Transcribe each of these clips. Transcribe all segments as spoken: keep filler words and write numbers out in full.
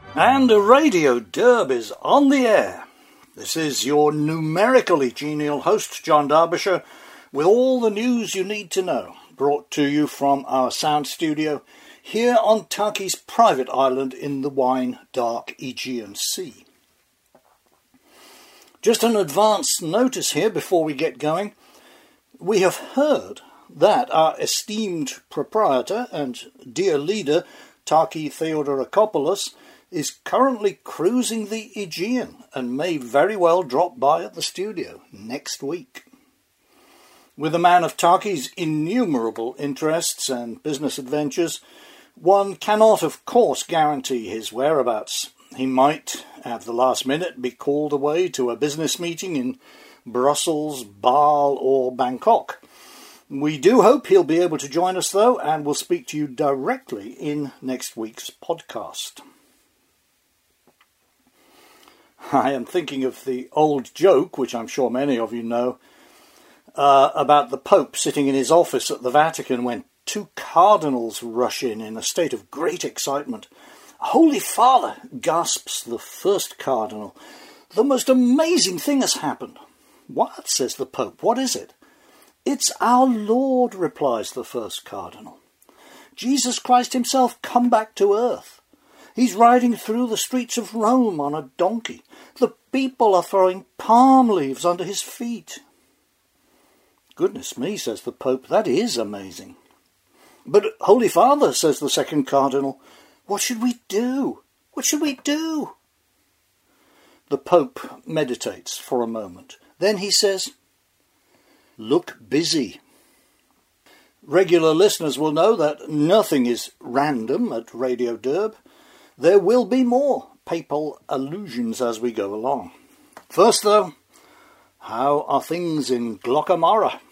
And Radio Derb is on the air. This is your numerically genial host, John Derbyshire, with all the news you need to know, brought to you from our sound studio here on Turkey's private island in the wine-dark Aegean Sea. Just an advance notice here before we get going. We have heard that our esteemed proprietor and dear leader, Taki Theodorakopoulos, is currently cruising the Aegean and may very well drop by at the studio next week. With a man of Taki's innumerable interests and business adventures, one cannot of course guarantee his whereabouts. He might, at the last minute, be called away to a business meeting in Brussels, Bâle or Bangkok. We do hope he'll be able to join us though, and we'll speak to you directly in next week's podcast. I am thinking of the old joke, which I'm sure many of you know, uh, about the Pope sitting in his office at the Vatican when two cardinals rush in in a state of great excitement. "Holy Father," gasps the first cardinal, "the most amazing thing has happened." "What?" says the Pope. "What is it?" "It's our Lord," replies the first cardinal. "Jesus Christ himself come back to earth. He's riding through the streets of Rome on a donkey. The people are throwing palm leaves under his feet." "Goodness me," says the Pope, "that is amazing." "But, Holy Father," says the second cardinal, "what should we do? What should we do?" The Pope meditates for a moment. Then he says, "Look busy." Regular listeners will know that nothing is random at Radio Derb. There will be more papal allusions as we go along. First, though, how are things in Glockamara?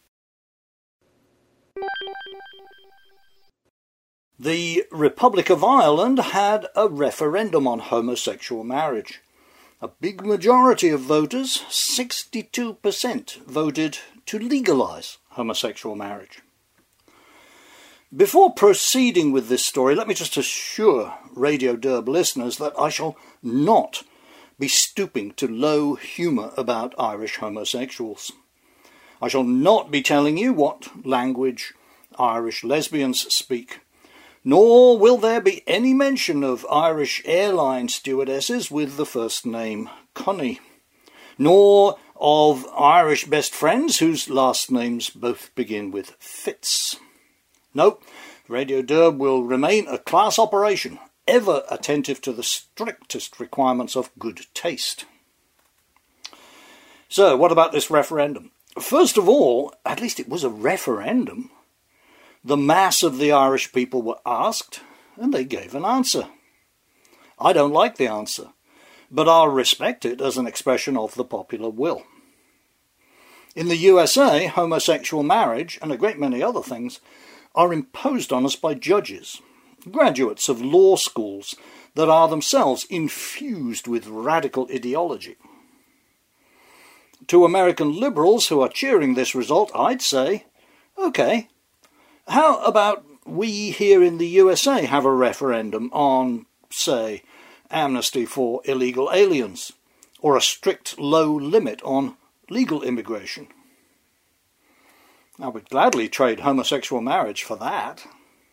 The Republic of Ireland had a referendum on homosexual marriage. A big majority of voters, sixty-two percent, voted to legalise homosexual marriage. Before proceeding with this story, let me just assure Radio Derb listeners that I shall not be stooping to low humour about Irish homosexuals. I shall not be telling you what language Irish lesbians speak, nor will there be any mention of Irish airline stewardesses with the first name Connie, nor of Irish best friends whose last names both begin with Fitz. No, Radio Derb will remain a class operation, ever attentive to the strictest requirements of good taste. So, what about this referendum? First of all, at least it was a referendum. The mass of the Irish people were asked, and they gave an answer. I don't like the answer, but I'll respect it as an expression of the popular will. In the U S A, homosexual marriage, and a great many other things, are imposed on us by judges, graduates of law schools that are themselves infused with radical ideology. To American liberals who are cheering this result, I'd say, OK, how about we here in the U S A have a referendum on, say, amnesty for illegal aliens, or a strict low limit on legal immigration? I would gladly trade homosexual marriage for that.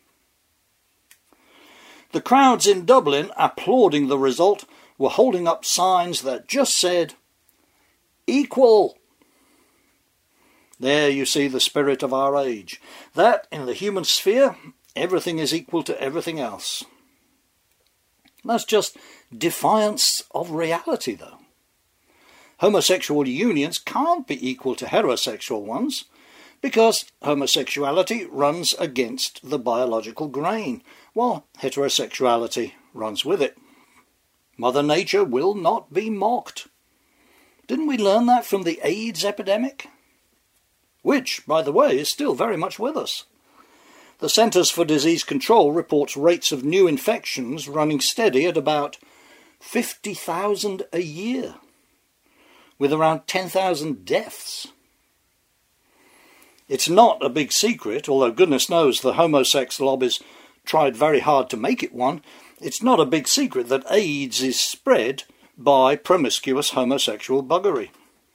The crowds in Dublin applauding the result were holding up signs that just said, "Equal." There you see the spirit of our age, that in the human sphere everything is equal to everything else. That's just defiance of reality, though. Homosexual unions can't be equal to heterosexual ones, because homosexuality runs against the biological grain, while heterosexuality runs with it. Mother Nature will not be mocked. Didn't we learn that from the AIDS epidemic? Which, by the way, is still very much with us. The Centres for Disease Control reports rates of new infections running steady at about fifty thousand a year, with around ten thousand deaths. It's not a big secret, although goodness knows the homosex lobbies tried very hard to make it one, It's not a big secret that AIDS is spread by promiscuous homosexual buggery.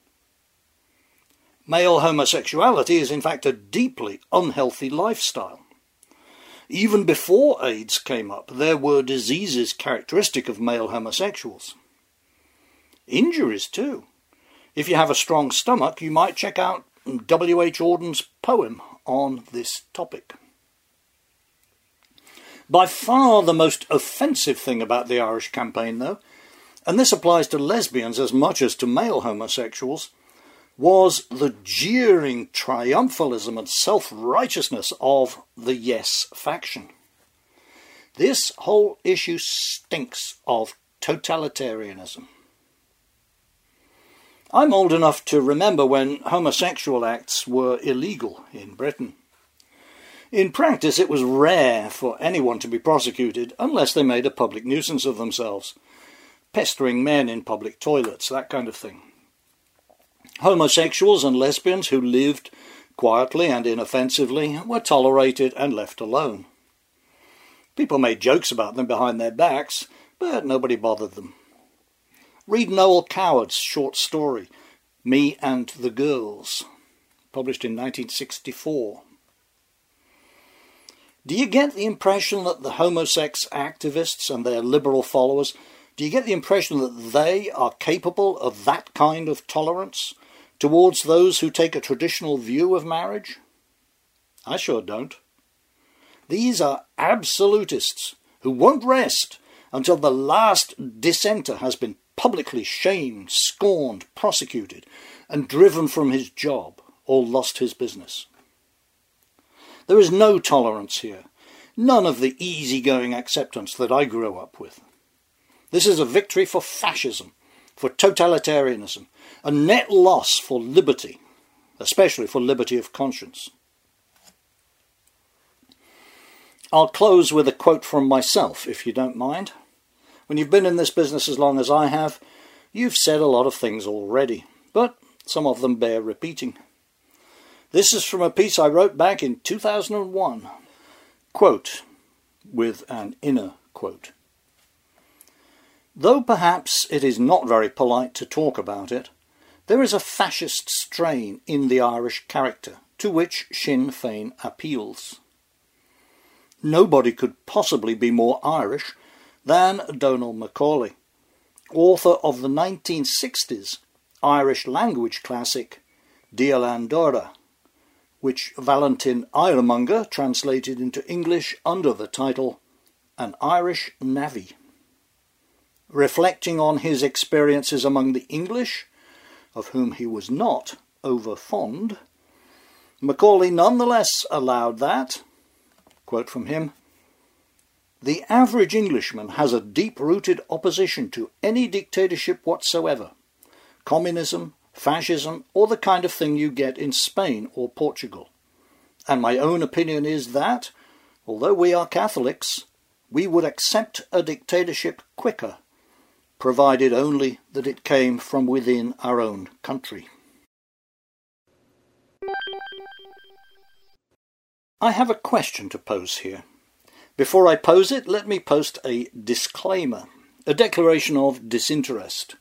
Male homosexuality is in fact a deeply unhealthy lifestyle. Even before AIDS came up, there were diseases characteristic of male homosexuals. Injuries too. If you have a strong stomach, you might check out W H Auden's poem on this topic. By far the most offensive thing about the Irish campaign, though, and this applies to lesbians as much as to male homosexuals, was the jeering triumphalism and self-righteousness of the Yes faction. This whole issue stinks of totalitarianism. I'm old enough to remember when homosexual acts were illegal in Britain. In practice, it was rare for anyone to be prosecuted unless they made a public nuisance of themselves, pestering men in public toilets, that kind of thing. Homosexuals and lesbians who lived quietly and inoffensively were tolerated and left alone. People made jokes about them behind their backs, but nobody bothered them. Read Noel Coward's short story, Me and the Girls, published in nineteen sixty-four. Do you get the impression that the homosex activists and their liberal followers, do you get the impression that they are capable of that kind of tolerance towards those who take a traditional view of marriage? I sure don't. These are absolutists who won't rest until the last dissenter has been publicly shamed, scorned, prosecuted, and driven from his job or lost his business. There is no tolerance here, none of the easygoing acceptance that I grew up with. This is a victory for fascism, for totalitarianism, a net loss for liberty, especially for liberty of conscience. I'll close with a quote from myself, if you don't mind. When you've been in this business as long as I have, you've said a lot of things already, but some of them bear repeating. This is from a piece I wrote back in two thousand one. Quote, with an inner quote. Though perhaps it is not very polite to talk about it, there is a fascist strain in the Irish character to which Sinn Féin appeals. Nobody could possibly be more Irish than Donal Macaulay, author of the nineteen sixties Irish language classic Díal Dóra, which Valentin Iremonger translated into English under the title An Irish Navvy. Reflecting on his experiences among the English, of whom he was not over fond, Macaulay nonetheless allowed that, quote from him, "The average Englishman has a deep-rooted opposition to any dictatorship whatsoever, communism, fascism, or the kind of thing you get in Spain or Portugal. And my own opinion is that, although we are Catholics, we would accept a dictatorship quicker, provided only that it came from within our own country." I have a question to pose here. Before I pose it, let me post a disclaimer, a declaration of disinterest.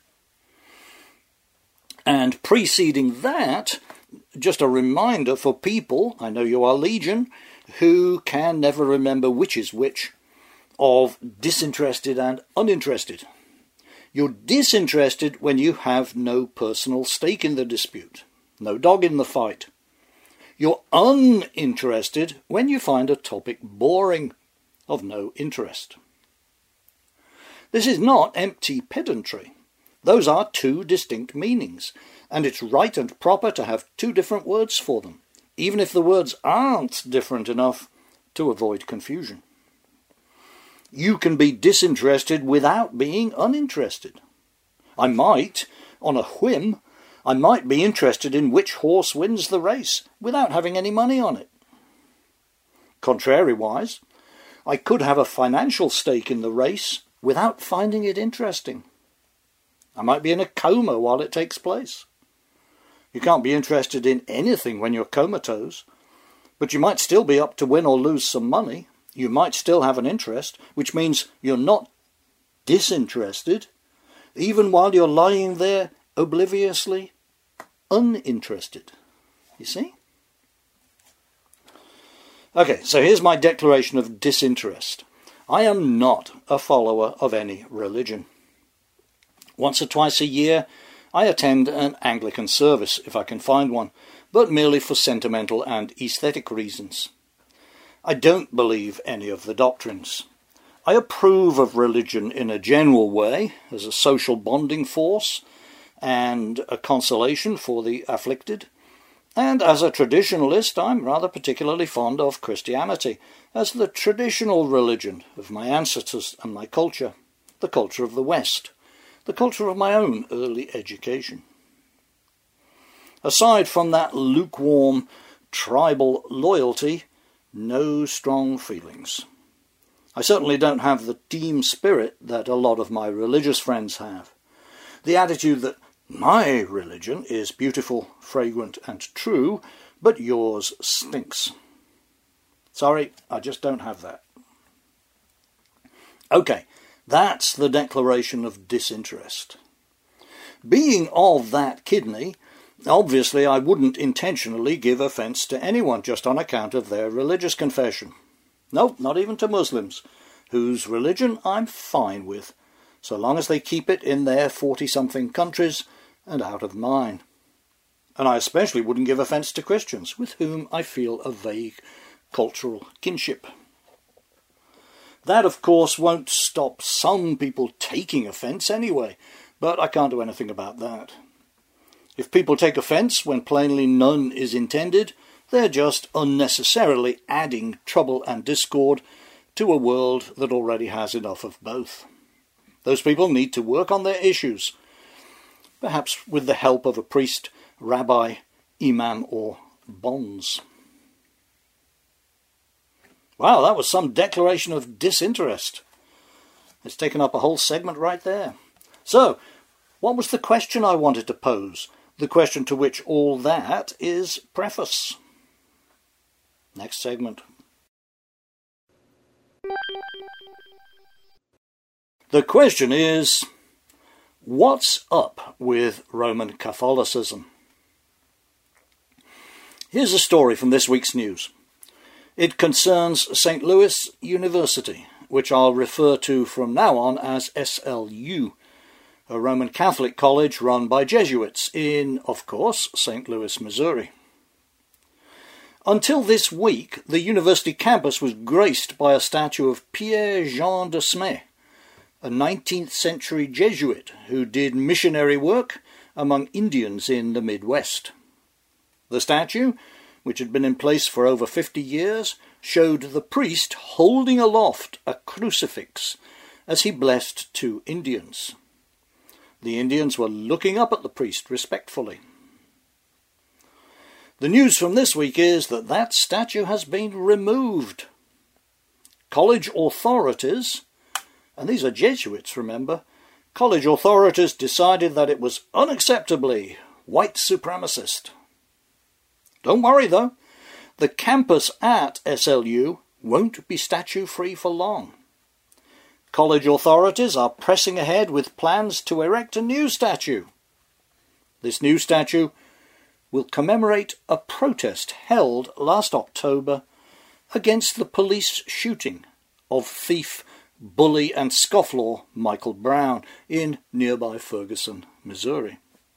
And preceding that, just a reminder for people, I know you are legion, who can never remember which is which, of disinterested and uninterested. You're disinterested when you have no personal stake in the dispute, no dog in the fight. You're uninterested when you find a topic boring, of no interest. This is not empty pedantry. Those are two distinct meanings, and it's right and proper to have two different words for them, even if the words aren't different enough to avoid confusion. You can be disinterested without being uninterested. I might, on a whim, I might be interested in which horse wins the race without having any money on it. Contrariwise, I could have a financial stake in the race without finding it interesting. I might be in a coma while it takes place. You can't be interested in anything when you're comatose, but you might still be up to win or lose some money, You might still have an interest, which means you're not disinterested, even while you're lying there obliviously uninterested. You see? Okay, so here's my declaration of disinterest. I am not a follower of any religion. Once or twice a year, I attend an Anglican service, if I can find one, but merely for sentimental and aesthetic reasons. I don't believe any of the doctrines. I approve of religion in a general way, as a social bonding force and a consolation for the afflicted. And as a traditionalist, I'm rather particularly fond of Christianity, as the traditional religion of my ancestors and my culture, the culture of the West, the culture of my own early education. Aside from that lukewarm tribal loyalty, no strong feelings. I certainly don't have the team spirit that a lot of my religious friends have. The attitude that my religion is beautiful, fragrant and true, but yours stinks. Sorry, I just don't have that. Okay, that's the declaration of disinterest. Being of that kidney, obviously I wouldn't intentionally give offence to anyone just on account of their religious confession. No, not even to Muslims, whose religion I'm fine with, so long as they keep it in their forty-something countries and out of mine. And I especially wouldn't give offence to Christians, with whom I feel a vague cultural kinship. That, of course, won't stop some people taking offence anyway, but I can't do anything about that. If people take offence when plainly none is intended, they're just unnecessarily adding trouble and discord to a world that already has enough of both. Those people need to work on their issues, perhaps with the help of a priest, rabbi, imam or bonze. Wow, that was some declaration of disinterest. It's taken up a whole segment right there. So, what was the question I wanted to pose? The question to which all that is preface. Next segment. The question is, what's up with Roman Catholicism? Here's a story from this week's news. It concerns Saint Louis University, which I'll refer to from now on as S L U, a Roman Catholic college run by Jesuits in, of course, Saint Louis, Missouri. Until this week, the university campus was graced by a statue of Pierre-Jean de Smet, a nineteenth century Jesuit who did missionary work among Indians in the Midwest. The statue, which had been in place for over fifty years, showed the priest holding aloft a crucifix as he blessed two Indians. The Indians were looking up at the priest respectfully. The news from this week is that that statue has been removed. College authorities, and these are Jesuits, remember, college authorities decided that it was unacceptably white supremacist. Don't worry though, the campus at S L U won't be statue-free for long. College authorities are pressing ahead with plans to erect a new statue. This new statue will commemorate a protest held last October against the police shooting of thief, bully and scofflaw Michael Brown in nearby Ferguson, Missouri.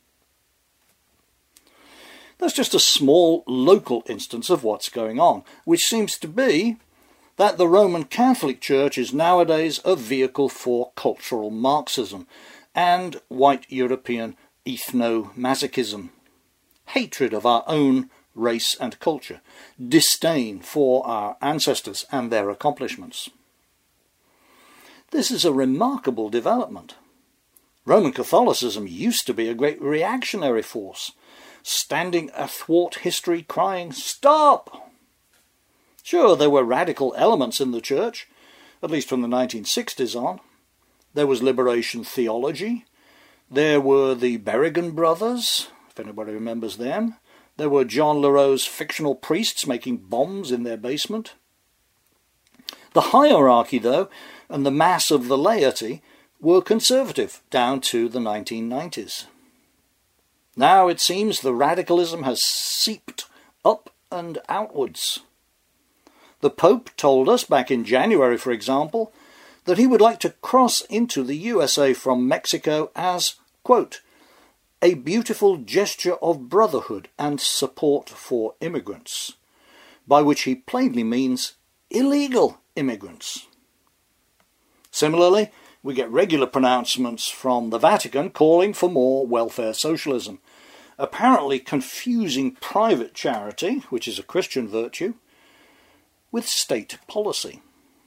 That's just a small local instance of what's going on, which seems to be that the Roman Catholic Church is nowadays a vehicle for cultural Marxism and white European ethno-masochism, hatred of our own race and culture, disdain for our ancestors and their accomplishments. This is a remarkable development. Roman Catholicism used to be a great reactionary force, standing athwart history crying, "Stop!" Sure, there were radical elements in the church, at least from the nineteen sixties on. There was liberation theology. There were the Berrigan brothers, if anybody remembers them. There were John LaRoe's fictional priests making bombs in their basement. The hierarchy, though, and the mass of the laity were conservative down to the nineteen nineties. Now it seems the radicalism has seeped up and outwards. The Pope told us back in January, for example, that he would like to cross into the U S A from Mexico as, quote, a beautiful gesture of brotherhood and support for immigrants, by which he plainly means illegal immigrants. Similarly, we get regular pronouncements from the Vatican calling for more welfare socialism, apparently confusing private charity, which is a Christian virtue, with state policy.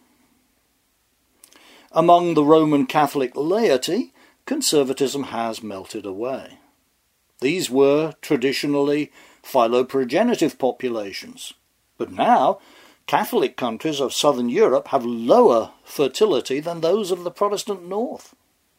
Among the Roman Catholic laity, conservatism has melted away. These were traditionally philoprogenitive populations, but now Catholic countries of southern Europe have lower fertility than those of the Protestant north.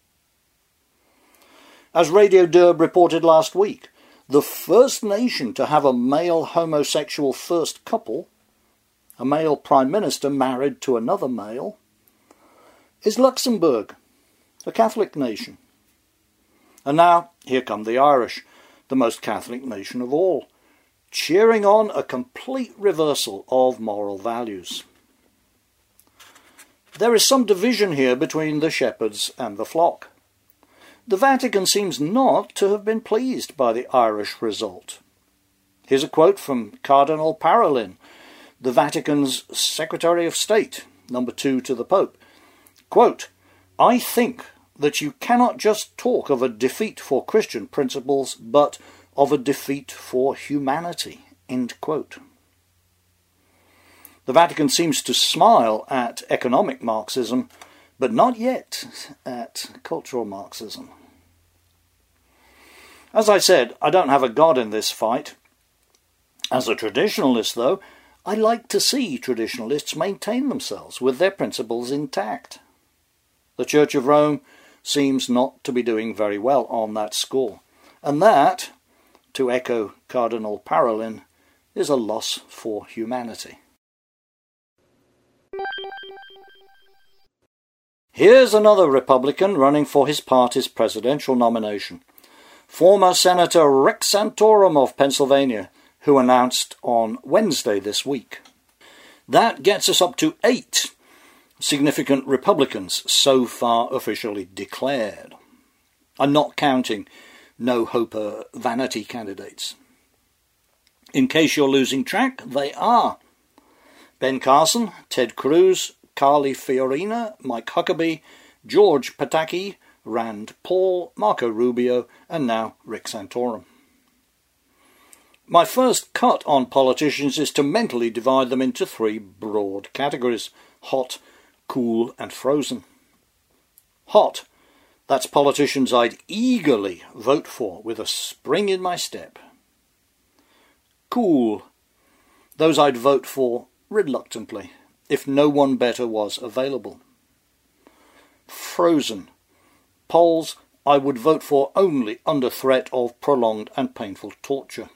As Radio Derb reported last week, the first nation to have a male homosexual first couple, a male prime minister married to another male, is Luxembourg, a Catholic nation. And now, here come the Irish, the most Catholic nation of all, cheering on a complete reversal of moral values. There is some division here between the shepherds and the flock. The Vatican seems not to have been pleased by the Irish result. Here's a quote from Cardinal Parolin, the Vatican's Secretary of State, number two to the Pope. Quote, I think that you cannot just talk of a defeat for Christian principles, but of a defeat for humanity. End quote. The Vatican seems to smile at economic Marxism, but not yet at cultural Marxism. As I said, I don't have a god in this fight. As a traditionalist, though, I like to see traditionalists maintain themselves with their principles intact. The Church of Rome seems not to be doing very well on that score, and that, to echo Cardinal Parolin, is a loss for humanity. Here's another Republican running for his party's presidential nomination, former Senator Rick Santorum of Pennsylvania, who announced on Wednesday this week. That gets us up to eight significant Republicans so far officially declared. I'm not counting no-hoper vanity candidates. In case you're losing track, they are Ben Carson, Ted Cruz, Carly Fiorina, Mike Huckabee, George Pataki, Rand Paul, Marco Rubio, and now Rick Santorum. My first cut on politicians is to mentally divide them into three broad categories: hot, cool, and frozen. Hot, that's politicians I'd eagerly vote for with a spring in my step. Cool, those I'd vote for reluctantly, if no one better was available. Frozen, polls I would vote for only under threat of prolonged and painful torture.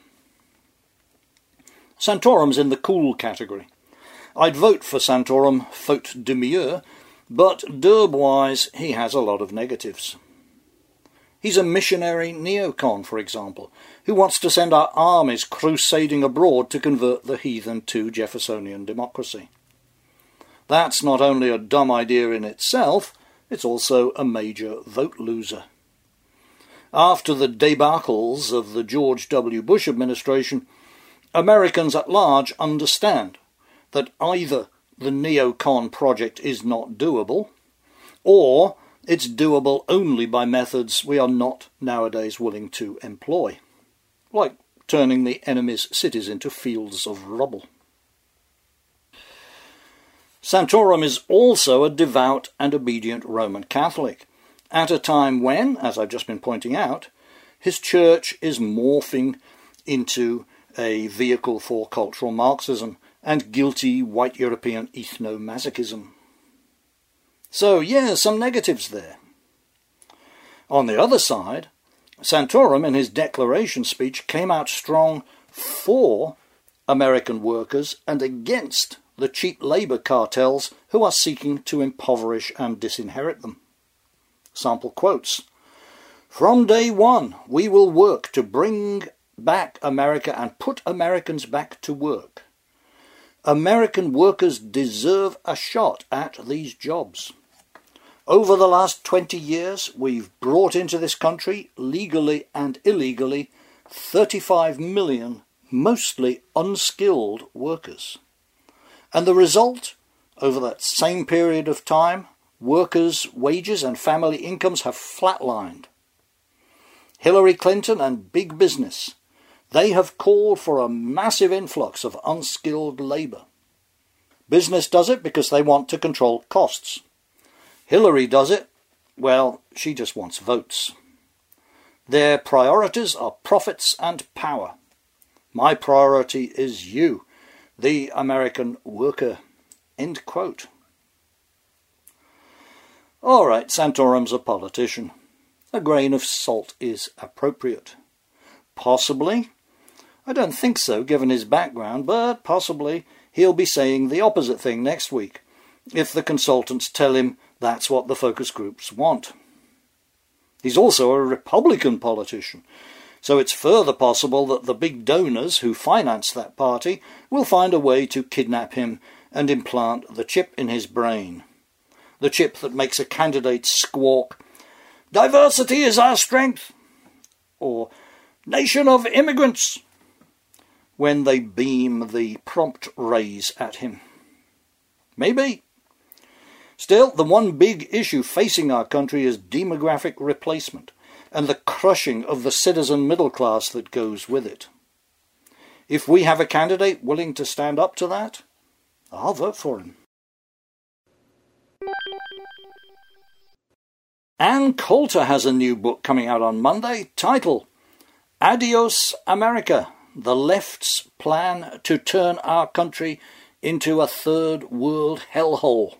Santorum's in the cool category. I'd vote for Santorum faute de mieux, but Derb-wise he has a lot of negatives. He's a missionary neocon, for example, who wants to send our armies crusading abroad to convert the heathen to Jeffersonian democracy. That's not only a dumb idea in itself, it's also a major vote loser. After the debacles of the George W. Bush administration, Americans at large understand that either the neocon project is not doable, or it's doable only by methods we are not nowadays willing to employ, like turning the enemy's cities into fields of rubble. Santorum is also a devout and obedient Roman Catholic, at a time when, as I've just been pointing out, his church is morphing into a vehicle for cultural Marxism and guilty white European ethno-masochism. So, yeah, some negatives there. On the other side, Santorum in his declaration speech came out strong for American workers and against the cheap labour cartels who are seeking to impoverish and disinherit them. Sample quotes. "From day one, we will work to bring back America and put Americans back to work. American workers deserve a shot at these jobs. Over the last twenty years, we've brought into this country, legally and illegally, thirty-five million mostly unskilled workers. And the result, over that same period of time, workers' wages and family incomes have flatlined. Hillary Clinton and big business, they have called for a massive influx of unskilled labour. Business does it because they want to control costs. Hillary does it, well, she just wants votes. Their priorities are profits and power. My priority is you, the American worker." End quote. All right, Santorum's a politician. A grain of salt is appropriate. Possibly, I don't think so given his background, but possibly he'll be saying the opposite thing next week if the consultants tell him that's what the focus groups want. He's also a Republican politician, so it's further possible that the big donors who finance that party will find a way to kidnap him and implant the chip in his brain. The chip that makes a candidate squawk, "Diversity is our strength," or "Nation of immigrants," when they beam the prompt raise at him. Maybe. Still, the one big issue facing our country is demographic replacement and the crushing of the citizen middle class that goes with it. If we have a candidate willing to stand up to that, I'll vote for him. Ann Coulter has a new book coming out on Monday, titled Adios America, the Left's Plan to Turn Our Country into a Third World Hellhole.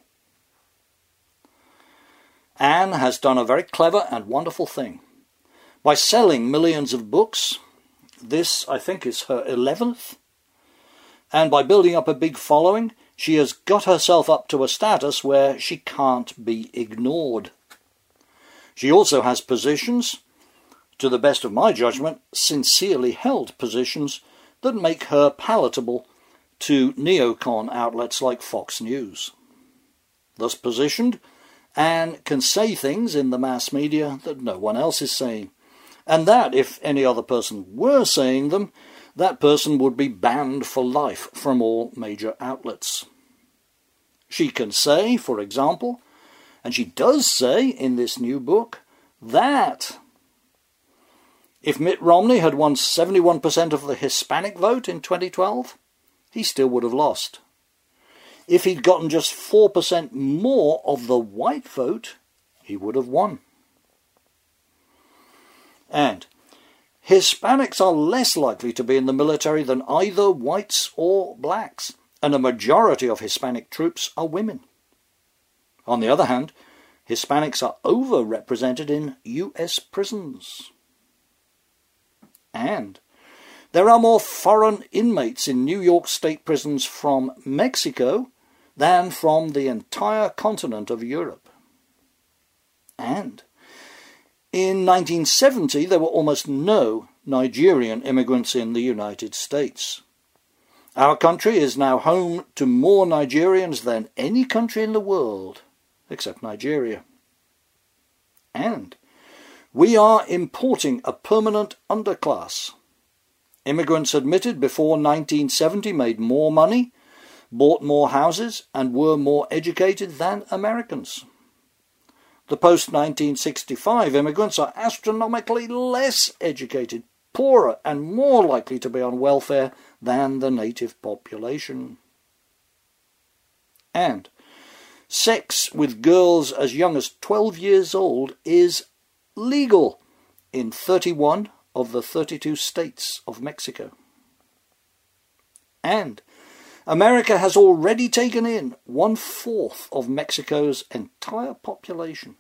Anne has done a very clever and wonderful thing. By selling millions of books, this I think is her eleventh, and by building up a big following, she has got herself up to a status where she can't be ignored. She also has positions, to the best of my judgment, sincerely held positions that make her palatable to neocon outlets like Fox News. Thus positioned, Anne can say things in the mass media that no one else is saying, and that, if any other person were saying them, that person would be banned for life from all major outlets. She can say, for example, and she does say in this new book, that if Mitt Romney had won seventy-one percent of the Hispanic vote in twenty twelve, he still would have lost. If he'd gotten just four percent more of the white vote, he would have won. And Hispanics are less likely to be in the military than either whites or blacks, and a majority of Hispanic troops are women. On the other hand, Hispanics are overrepresented in U S prisons. And there are more foreign inmates in New York State prisons from Mexico than from the entire continent of Europe. And in nineteen seventy, there were almost no Nigerian immigrants in the United States. Our country is now home to more Nigerians than any country in the world, except Nigeria. And we are importing a permanent underclass. Immigrants admitted before nineteen seventy made more money, bought more houses, and were more educated than Americans. The post-nineteen sixty-five immigrants are astronomically less educated, poorer, and more likely to be on welfare than the native population. And sex with girls as young as twelve years old is legal in thirty-one of the thirty-two states of Mexico. And America has already taken in one-fourth of Mexico's entire population.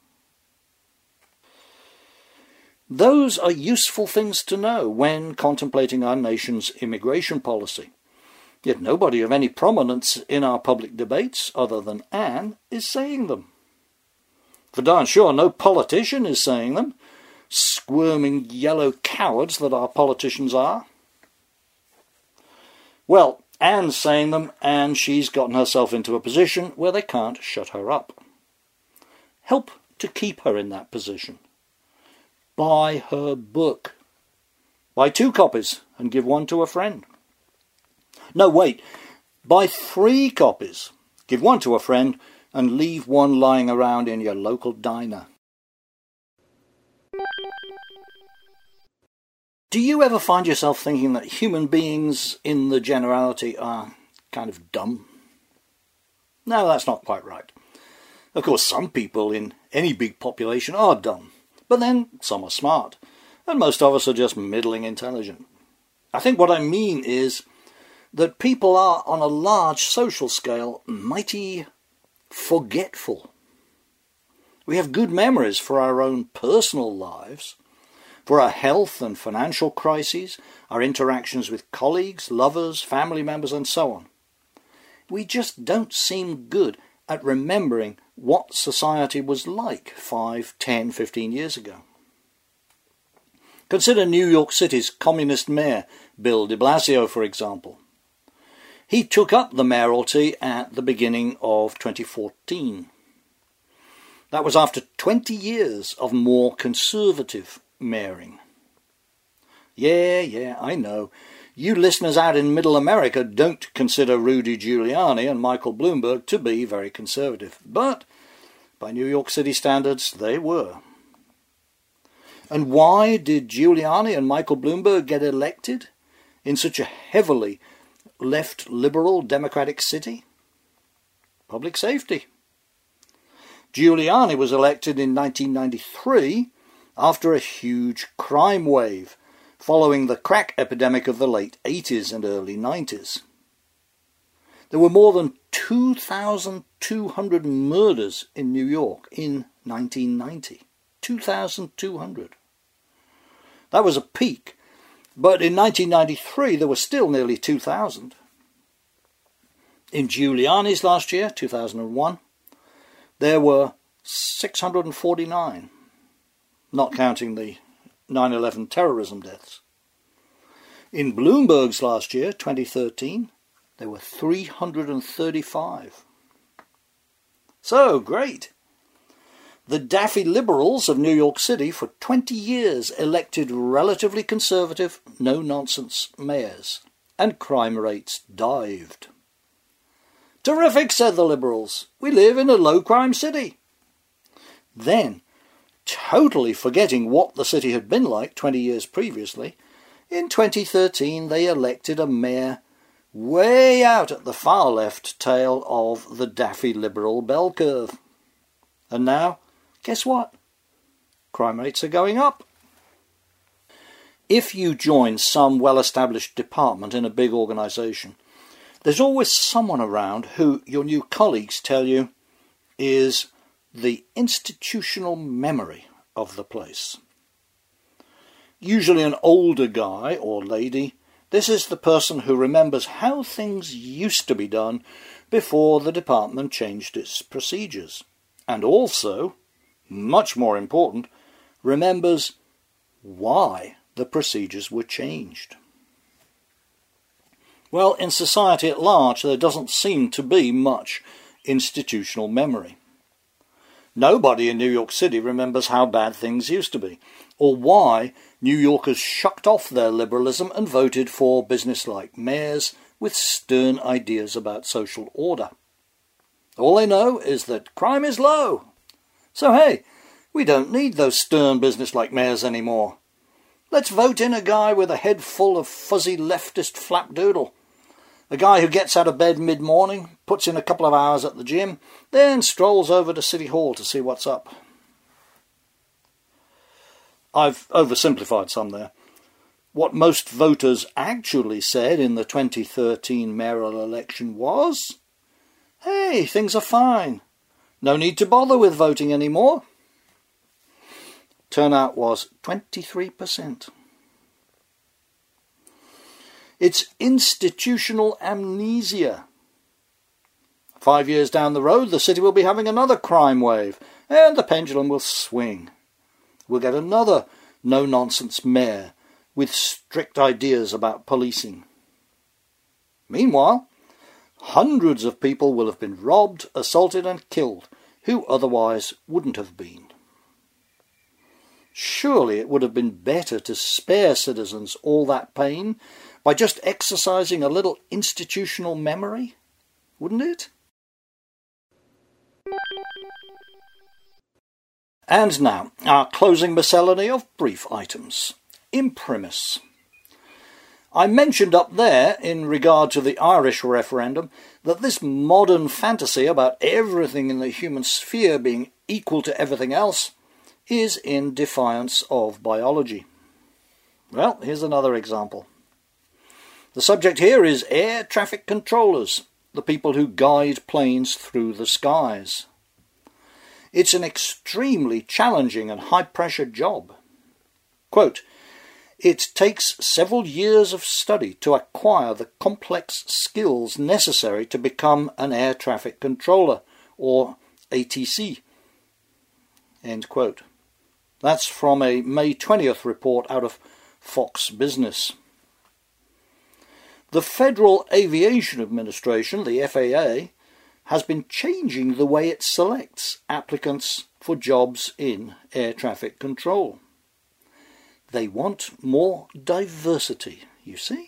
Those are useful things to know when contemplating our nation's immigration policy. Yet nobody of any prominence in our public debates, other than Anne, is saying them. For darn sure, no politician is saying them, squirming yellow cowards that our politicians are. Well, Anne's saying them, and she's gotten herself into a position where they can't shut her up. Help to keep her in that position. Buy her book. Buy two copies and give one to a friend. No, wait. Buy three copies. Give one to a friend and leave one lying around in your local diner. Do you ever find yourself thinking that human beings in the generality are kind of dumb? No, that's not quite right. Of course, some people in any big population are dumb, but then some are smart, and most of us are just middling intelligent. I think what I mean is that people are, on a large social scale, mighty forgetful. We have good memories for our own personal lives, for our health and financial crises, our interactions with colleagues, lovers, family members, and so on. We just don't seem good at remembering what society was like five, ten, fifteen years ago. Consider New York City's communist mayor, Bill de Blasio, for example. He took up the mayoralty at the beginning of twenty fourteen. That was after twenty years of more conservative mayoring. Yeah, yeah, I know. You listeners out in Middle America don't consider Rudy Giuliani and Michael Bloomberg to be very conservative, but by New York City standards, they were. And why did Giuliani and Michael Bloomberg get elected in such a heavily left liberal democratic city? Public safety. Giuliani was elected in nineteen ninety-three after a huge crime wave following the crack epidemic of the late eighties and early nineties. There were more than two thousand two hundred murders in New York in nineteen ninety. two thousand two hundred. That was a peak, but in nineteen ninety-three there were still nearly two thousand. In Giuliani's last year, two thousand one, there were six hundred forty-nine, not counting the nine eleven terrorism deaths. In Bloomberg's last year, twenty thirteen, there were three hundred thirty-five. So, great! The daffy liberals of New York City for twenty years elected relatively conservative, no-nonsense mayors, and crime rates dived. Terrific, said the liberals. We live in a low-crime city. Then, totally forgetting what the city had been like twenty years previously, in twenty thirteen they elected a mayor way out at the far left tail of the daffy liberal bell curve. And now, guess what? Crime rates are going up. If you join some well-established department in a big organisation, there's always someone around who your new colleagues tell you is the institutional memory of the place. Usually an older guy or lady, this is the person who remembers how things used to be done before the department changed its procedures. And also, much more important, remembers why the procedures were changed. Well, in society at large, there doesn't seem to be much institutional memory. Nobody in New York City remembers how bad things used to be, or why New Yorkers shucked off their liberalism and voted for businesslike mayors with stern ideas about social order. All they know is that crime is low. So hey, we don't need those stern businesslike mayors anymore. Let's vote in a guy with a head full of fuzzy leftist flapdoodle. A guy who gets out of bed mid-morning, puts in a couple of hours at the gym, then strolls over to City Hall to see what's up. I've oversimplified some there. What most voters actually said in the twenty thirteen mayoral election was, hey, things are fine. No need to bother with voting anymore. Turnout was twenty-three percent. It's institutional amnesia. Five years down the road, the city will be having another crime wave, and the pendulum will swing. We'll get another no-nonsense mayor with strict ideas about policing. Meanwhile, hundreds of people will have been robbed, assaulted and killed, who otherwise wouldn't have been. Surely it would have been better to spare citizens all that pain by just exercising a little institutional memory, wouldn't it? And now, our closing miscellany of brief items. Imprimis. I mentioned up there, in regard to the Irish referendum, that this modern fantasy about everything in the human sphere being equal to everything else is in defiance of biology. Well, here's another example. The subject here is air traffic controllers, the people who guide planes through the skies. It's an extremely challenging and high-pressure job. Quote, "It takes several years of study to acquire the complex skills necessary to become an air traffic controller, or A T C." End quote. That's from a May twentieth report out of Fox Business. The Federal Aviation Administration, the F A A, has been changing the way it selects applicants for jobs in air traffic control. They want more diversity, you see.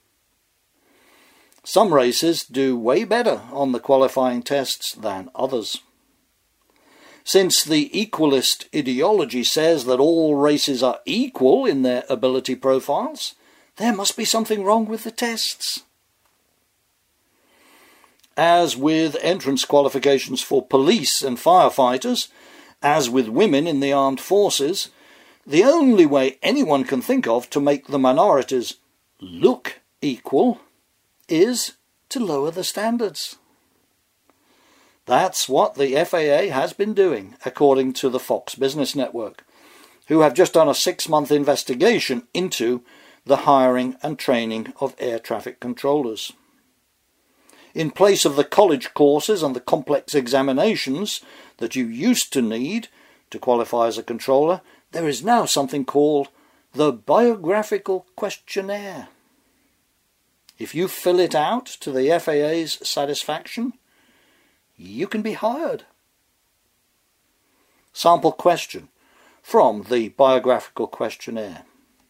Some races do way better on the qualifying tests than others. Since the equalist ideology says that all races are equal in their ability profiles, there must be something wrong with the tests. As with entrance qualifications for police and firefighters, as with women in the armed forces, the only way anyone can think of to make the minorities look equal is to lower the standards. That's what the F A A has been doing, according to the Fox Business Network, who have just done a six-month investigation into the hiring and training of air traffic controllers. In place of the college courses and the complex examinations that you used to need to qualify as a controller, there is now something called the biographical questionnaire. If you fill it out to the F A A's satisfaction, you can be hired. Sample question from the biographical questionnaire.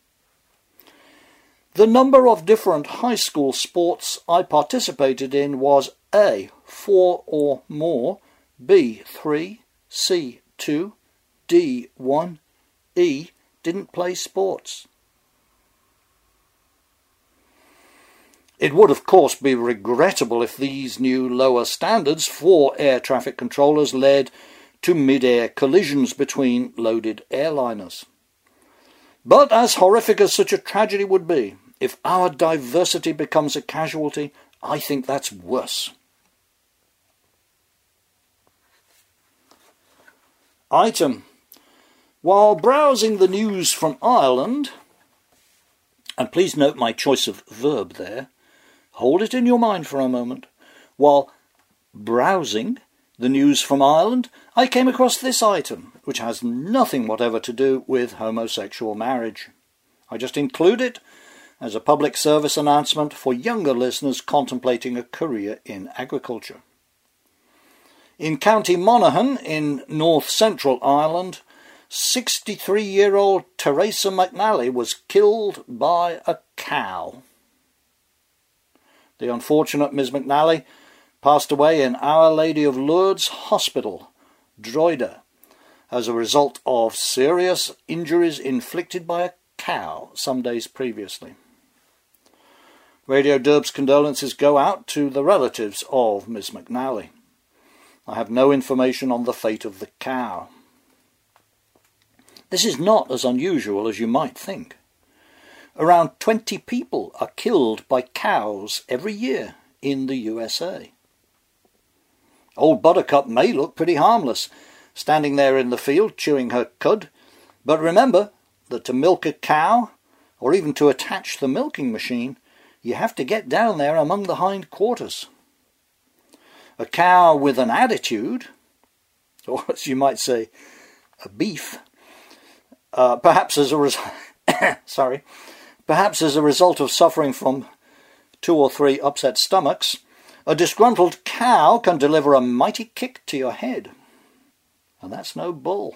The number of different high school sports I participated in was A, four or more, B, three, C, two, D, one, E, didn't play sports. It would of course be regrettable if these new lower standards for air traffic controllers led to mid-air collisions between loaded airliners. But as horrific as such a tragedy would be, if our diversity becomes a casualty, I think that's worse. Item. While browsing the news from Ireland, and please note my choice of verb there, hold it in your mind for a moment. While browsing the news from Ireland, I came across this item, which has nothing whatever to do with homosexual marriage. I just include it as a public service announcement for younger listeners contemplating a career in agriculture. In County Monaghan, in north-central Ireland, sixty-three-year-old Teresa McNally was killed by a cow. The unfortunate Miss McNally passed away in Our Lady of Lourdes Hospital, Drogheda, as a result of serious injuries inflicted by a cow some days previously. Radio Derb's condolences go out to the relatives of Miss McNally. I have no information on the fate of the cow. This is not as unusual as you might think. Around twenty people are killed by cows every year in the U S A. Old Buttercup may look pretty harmless, standing there in the field chewing her cud, but remember that to milk a cow, or even to attach the milking machine, you have to get down there among the hind quarters. A cow with an attitude, or as you might say, a beef, uh, perhaps as a res- sorry, perhaps as a result of suffering from two or three upset stomachs, a disgruntled cow can deliver a mighty kick to your head. And that's no bull.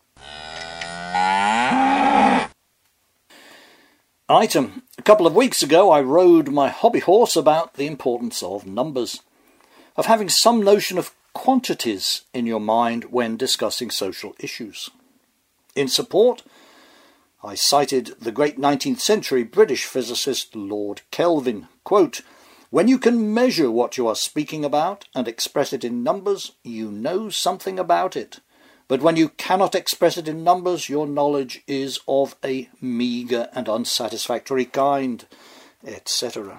Item. A couple of weeks ago I rode my hobby horse about the importance of numbers, of having some notion of quantities in your mind when discussing social issues. In support, I cited the great nineteenth century British physicist Lord Kelvin. Quote, "When you can measure what you are speaking about and express it in numbers, you know something about it. But when you cannot express it in numbers, your knowledge is of a meagre and unsatisfactory kind," et cetera.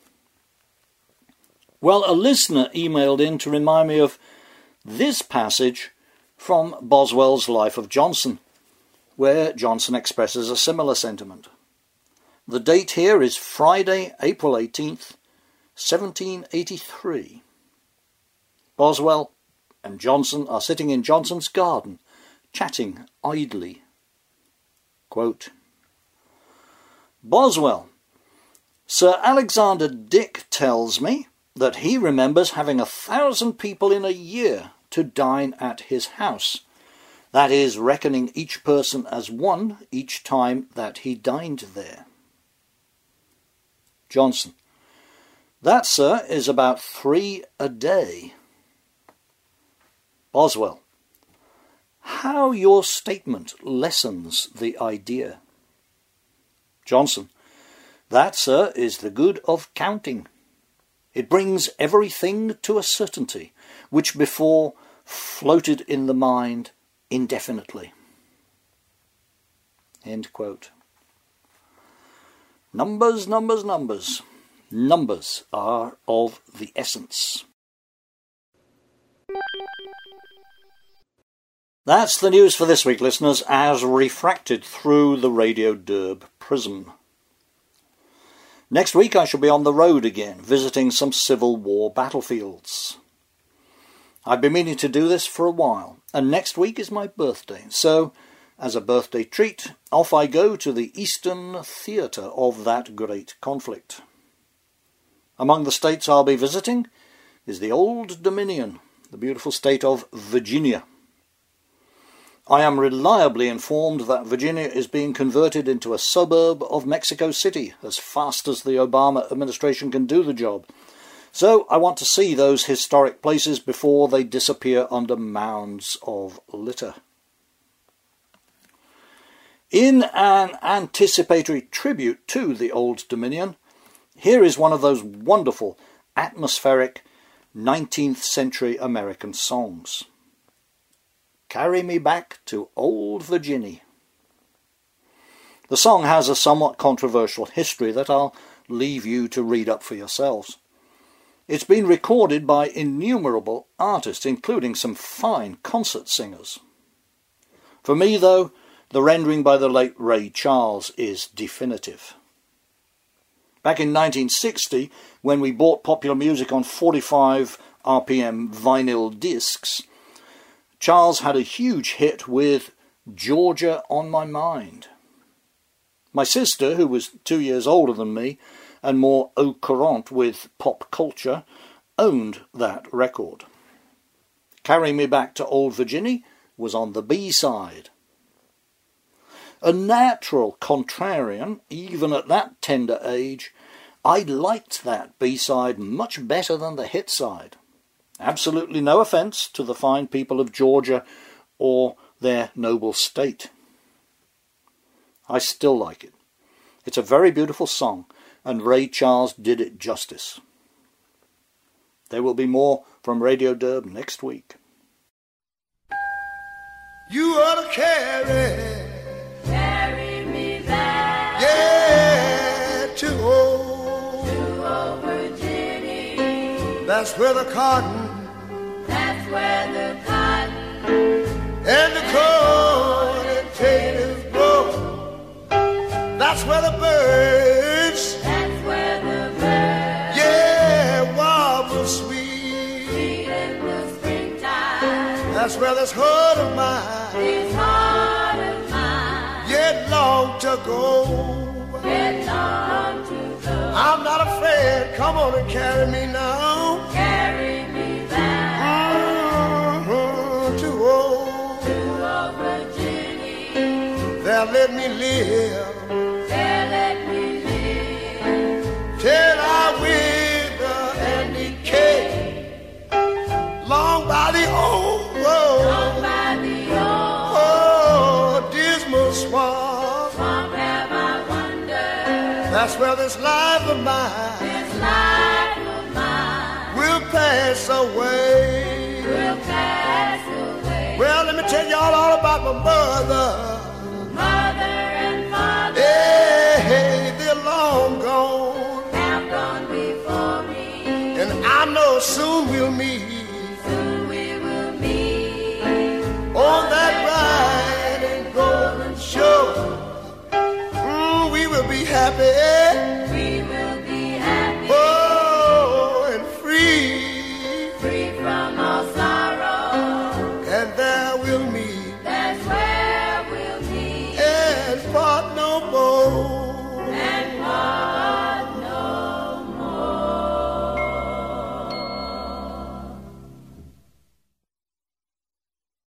Well, a listener emailed in to remind me of this passage from Boswell's Life of Johnson, where Johnson expresses a similar sentiment. The date here is Friday, April eighteenth, seventeen eighty-three. Boswell and Johnson are sitting in Johnson's garden, chatting idly. Quote, "Boswell, Sir Alexander Dick tells me that he remembers having a thousand people in a year to dine at his house. That is, reckoning each person as one each time that he dined there." Johnson, "That, sir, is about three a day." Boswell, "How your statement lessens the idea." Johnson, "That, sir, is the good of counting. It brings everything to a certainty, which before floated in the mind indefinitely." End quote. Numbers, numbers, numbers. Numbers are of the essence. That's the news for this week, listeners, as refracted through the Radio Derb prism. Next week I shall be on the road again, visiting some Civil War battlefields. I've been meaning to do this for a while, and next week is my birthday, so, as a birthday treat, off I go to the Eastern Theatre of that great conflict. Among the states I'll be visiting is the Old Dominion, the beautiful state of Virginia. I am reliably informed that Virginia is being converted into a suburb of Mexico City as fast as the Obama administration can do the job. So I want to see those historic places before they disappear under mounds of litter. In an anticipatory tribute to the Old Dominion, here is one of those wonderful, atmospheric nineteenth century American songs. "Carry Me Back to Old Virginia." The song has a somewhat controversial history that I'll leave you to read up for yourselves. It's been recorded by innumerable artists, including some fine concert singers. For me, though, the rendering by the late Ray Charles is definitive. Back in nineteen sixty, when we bought popular music on forty-five R P M vinyl discs, Charles had a huge hit with "Georgia on My Mind." My sister, who was two years older than me and more au courant with pop culture, owned that record. "Carry Me Back to Old Virginia" was on the B-side. A natural contrarian, even at that tender age, I liked that B-side much better than the hit side. Absolutely no offence to the fine people of Georgia or their noble state. I still like it. It's a very beautiful song, and Ray Charles did it justice. There will be more from Radio Derb next week. You ought to carry, carry me back, yeah, to old, to old Virginia. That's where the cotton, that's where the cotton and the corn and potatoes grow. That's where the birds, that's where the where this heart of mine This heart of mine yet long to go. Get long to go. I'm not afraid. Come on and carry me now. Carry me back Mhm, to old. to old Virginia. There let me live There let me live till I wither and decay. Long by the old road, on by the old oh, dismal swamp. swamp. Have I wandered? That's where this life of mine This life of mine will pass away. will pass away. Well, let me tell y'all all about my mother. Mother and father Hey, hey, they're long gone, have gone before me. and I know soon we'll meet